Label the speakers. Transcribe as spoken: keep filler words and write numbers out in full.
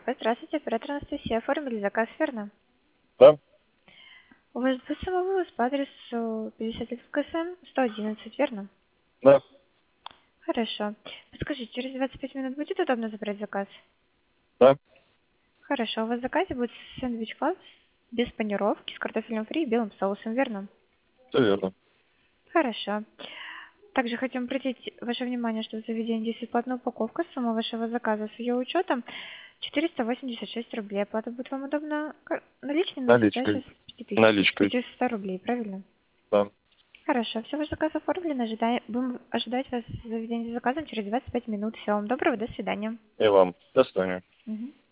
Speaker 1: Альфа. Здравствуйте, оператор Анастасия. Оформили заказ, верно?
Speaker 2: Да,
Speaker 1: У вас будет самовывоз по адресу пятьдесят лет КСМ сто одиннадцать, верно?
Speaker 2: да,
Speaker 1: Хорошо. Подскажите, через двадцать пять минут будет удобно забрать заказ?
Speaker 2: да,
Speaker 1: Хорошо. У вас в заказе будет сэндвич класс без панировки, с картофелем фри и белым соусом, верно?
Speaker 2: все верно.
Speaker 1: Хорошо. Также хотим обратить ваше внимание, что в заведении действует платная упаковка. Сумма вашего заказа с ее учетом четыреста восемьдесят шесть рублей. Оплата будет вам удобно ка- наличными, состоящей
Speaker 2: Наличкой.
Speaker 1: из
Speaker 2: Наличкой,
Speaker 1: пятисот рублей, правильно?
Speaker 2: да.
Speaker 1: Хорошо, все, ваш заказ оформлен. Ожидаем, будем ожидать вас в заведении с заказом через двадцать пять минут. Всего вам доброго, до свидания.
Speaker 2: И вам. До свидания.
Speaker 1: Мгм.